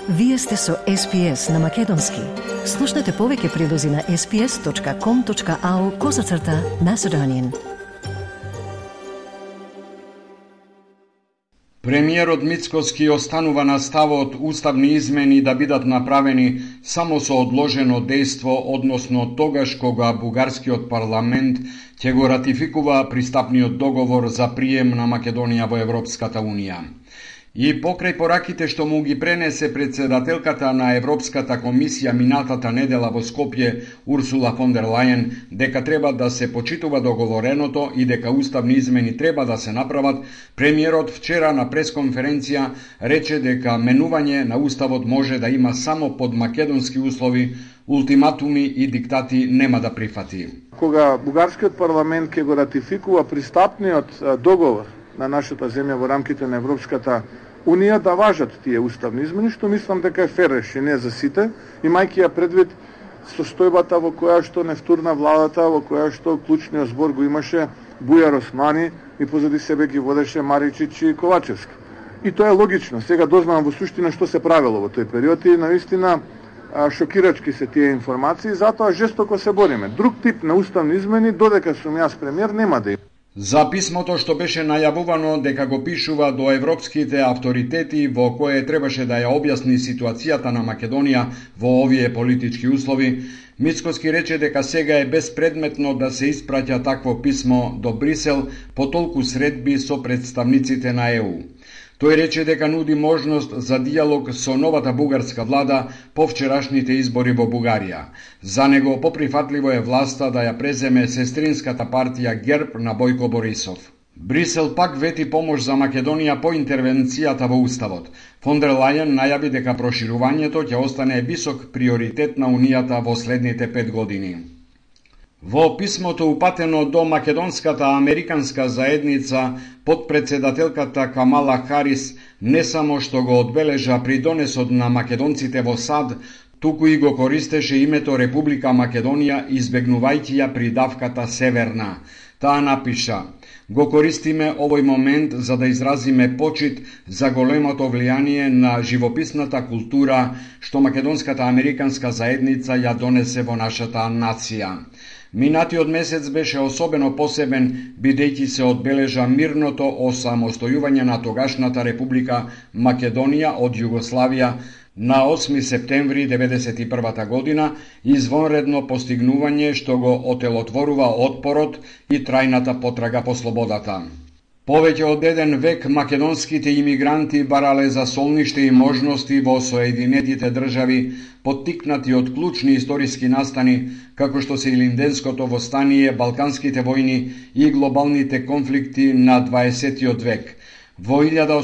Вие сте со SPS на Македонски. Слушнете повеќе прилози на sps.com.au/Macedonian. Премиерот Мицкоски останува на ставот уставни измени да бидат направени само со одложено дејство, односно тогаш кога бугарскиот парламент ќе го ратификува пристапниот договор за прием на Македонија во Европската Унија. И покрај пораките што му ги пренесе председателката на Европската комисија минатата недела во Скопје Урсула фон дер Лајен дека треба да се почитува договореното и дека уставни измени треба да се направат, премиерот вчера на пресконференција рече дека менување на уставот може да има само под македонски услови, ултиматуми и диктати нема да прифати. Кога бугарскиот парламент ќе го ратификува пристапниот договор на нашата земја во рамките на Европската Унија, да важат тие уставни измени, што мислам дека е фер решение за сите, имајќи ја предвид состојбата во која што не втурна владата, во која што клучниот збор го имаше Бујар Османи и позади себе ги водеше Маричич и Ковачевски. И тоа е логично. Сега дознавам во суштина што се правело во тој период и наистина шокирачки се тие информации, затоа жестоко се бориме. Друг тип на уставни измени, додека сум јас премиер, нема да има. За писмото што беше најавувано дека го пишува до европските авторитети во кое требаше да ја објасни ситуацијата на Македонија во овие политички услови, Мицкоски рече дека сега е безпредметно да се испраќа такво писмо до Брисел по толку средби со представниците на ЕУ. Тој рече дека нуди можност за дијалог со новата бугарска влада по вчерашните избори во Бугарија. За него поприфатливо е власта да ја преземе сестринската партија ГЕРБ на Бојко Борисов. Брисел пак вети помош за Македонија по интервенцијата во уставот. Фон дер Лајен најави дека проширувањето ќе остане висок приоритет на Унијата во следните 5 години. Во писмото упатено до македонската американска заедница, подпредседателката Камала Харис не само што го одбележа придонесот на македонците во САД, туку и го користеше името Република Македонија, избегнувајќи ја придавката Северна. Таа напиша: го користиме овој момент за да изразиме почит за големото влијание на живописната култура што македонската американска заедница ја донесе во нашата нација. Минатиот месец беше особено посебен, бидејќи се одбележа мирното осамостојување на тогашната Република Македонија од Југославија на 8 септември 1991 година, извонредно постигнување што го отелотворува отпорот и трајната потрага по слободата. Повеќе од 1 век македонските имигранти барале за солниште и можности во Соединетите држави, поттикнати од клучни историски настани, како што се Илинденското востание, Балканските војни и глобалните конфликти на 20 век. Во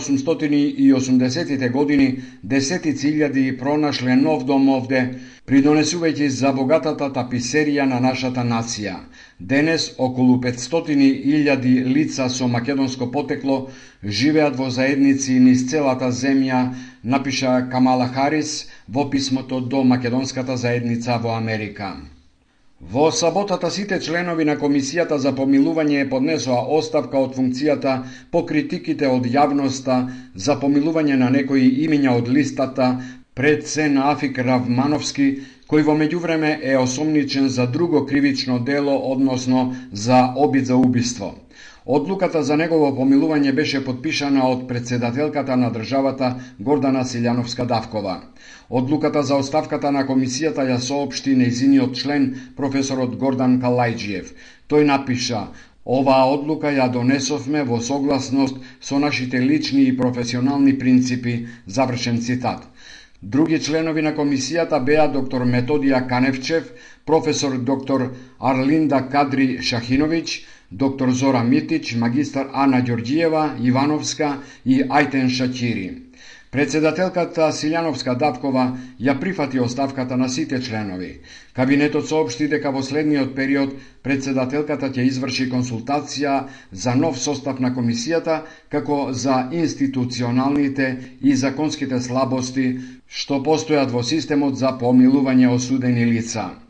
1880-тите години десетици илјади пронашле нов дом овде, придонесувајќи за богатата таписерија на нашата нација. Денес околу 500.000 лица со македонско потекло живеат во заедници низ целата земја, напиша Камала Харис во писмото до македонската заедница во Америка. Во саботата сите членови на Комисијата за помилување поднесоа оставка од функцијата по критиките од јавноста за помилување на некои имиња од листата пред се на Афик Равмановски, кој во меѓувреме е осомничен за друго кривично дело, односно за обид за убиство. Одлуката за негово помилување беше подпишана од председателката на државата Гордана Силјановска-Давкова. Одлуката за оставката на комисијата ја соопшти нејзиниот член, професорот Гордан Калајџиев. Тој напиша: оваа одлука ја донесовме во согласност со нашите лични и професионални принципи, завршен цитат. Други членови на комисијата беа доктор Методија Каневчев, професор доктор Арлинда Кадри Шахиновиќ, доктор Зора Митич, магистар Ана Ѓорѓиева, Ивановска и Ајтен Шаќири. Председателката Силјановска-Давкова ја прифати оставката на сите членови. Кабинетот соопшти дека во следниот период председателката ќе изврши консултација за нов состав на комисијата, како за институционалните и законските слабости што постојат во системот за помилување осудени лица.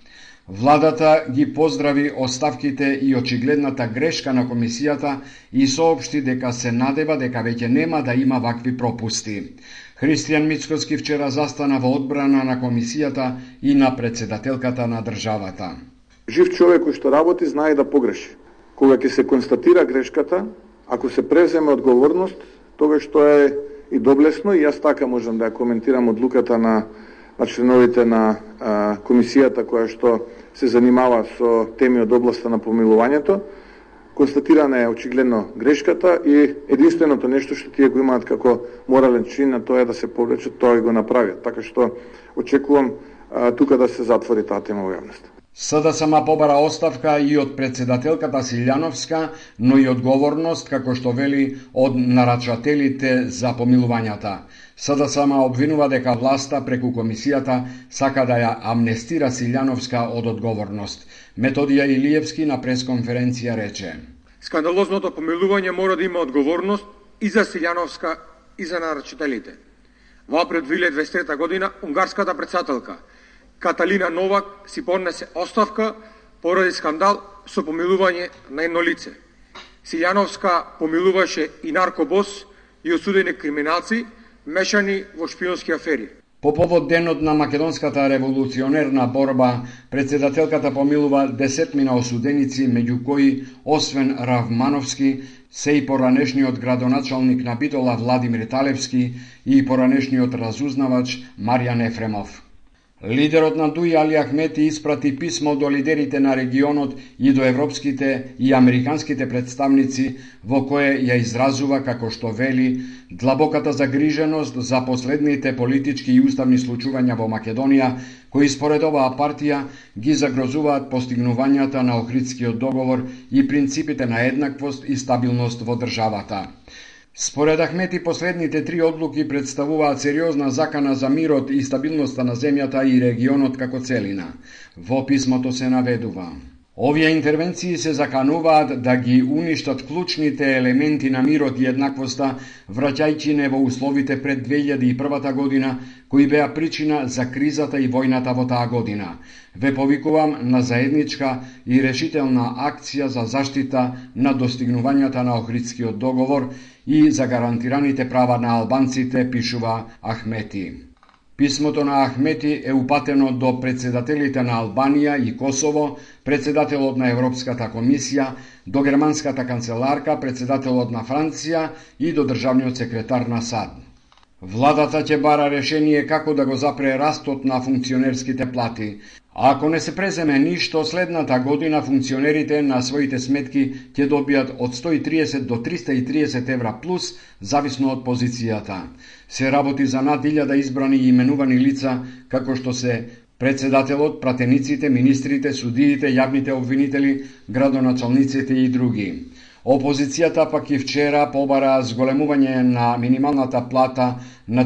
Владата ги поздрави оставките и очигледната грешка на комисијата и соопшти дека се надева дека веќе нема да има вакви пропусти. Христијан Мицкоски вчера застана во одбрана на комисијата и на председателката на државата. Жив човек кој што работи знае да погреши. Кога ќе се констатира грешката, ако се преземе одговорност, тогаш што е и доблесно, и јас така можам да ја коментирам одлуката на членовите на комисијата која што се занимава со теми од областа на помилувањето. Констатирана е очигледно грешката и единственото нешто што тие го имаат како морален чин на тоа е да се повлечат, тоа и го направиат. Така што очекувам тука да се затвори таа тема во јавност. СДСМ побара оставка и од председателката Силјановска, но и одговорност, како што вели, од нарачателите за помилувањата. СДСМ обвинува дека власта преку комисијата сака да ја амнестира Силјановска од одговорност. Методија Илиевски на пресконференција рече: скандалозното помилување мора да има одговорност и за Силјановска и за нарачителите. Во април 2023 година унгарската председателка Каталина Новак си поднесе оставка поради скандал со помилување на едно лице. Силјановска помилуваше и наркобос и осудени криминалци мешани во шпионски афери. По повод денот на македонската револуционерна борба, председателката помилува 10 осуденици, меѓу кои, освен Равмановски, се и поранешниот градоначалник на Битола Владимир Талевски и поранешниот разузнавач Маријан Ефремов. Лидерот на ДУИ Али Ахмети испрати писмо до лидерите на регионот и до европските и американските представници во кое ја изразува, како што вели, длабоката загриженост за последните политички и уставни случувања во Македонија, кои според оваа партија ги загрозуваат постигнувањата на Охридскиот договор и принципите на еднаквост и стабилност во државата. Според Ахмети, последните 3 одлуки представуваат сериозна закана за мирот и стабилноста на земјата и регионот како целина. Во писмото се наведува: овие интервенции се закануваат да ги уништат клучните елементи на мирот и еднаквоста, враќајќи не во условите пред 2001 година, кои беа причина за кризата и војната во таа година. Ве повикувам на заедничка и решителна акција за заштита на достигнувањата на Охридскиот договор и за гарантираните права на албанците, пишува Ахмети. Писмото на Ахмети е упатено до председателите на Албанија и Косово, председателот на Европската комисија, до германската канцеларка, председателот на Франција и до државниот секретар на САД. Владата ќе бара решение како да го запре растот на функционерските плати. А ако не се преземе ништо, следната година функционерите на своите сметки ќе добијат од 130 до 330 евра плюс, зависно од позицијата. Се работи за над 1000 избрани и именувани лица, како што се председателот, пратениците, министрите, судиите, јавните обвинители, градоначалниците и други. Опозицијата пак и вчера побара зголемување на минималната плата на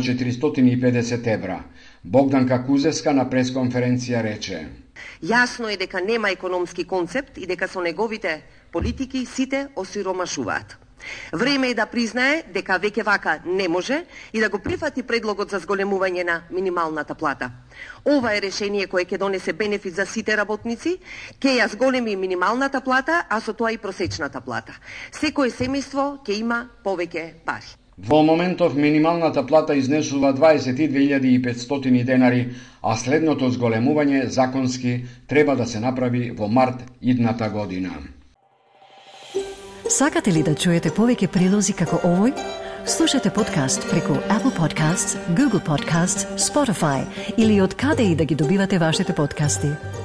450 евра. Богданка Кузеска на пресконференција рече: јасно е дека нема економски концепт и дека со неговите политики сите осиромашуваат. Време е да признае дека веќе вака не може и да го прифати предлогот за зголемување на минималната плата. Ова е решение кое ќе донесе бенефит за сите работници, ќе ја зголеми минималната плата, а со тоа и просечната плата. Секое семејство ќе има повеќе пари. Во моментов минималната плата изнесува 22.500 денари, а следното зголемување законски треба да се направи во март идната година. Сакате ли да чуете повеќе прилози како овој? Слушате подкаст преку Apple Podcasts, Google Podcasts, Spotify или од каде и да ги добивате вашите подкасти.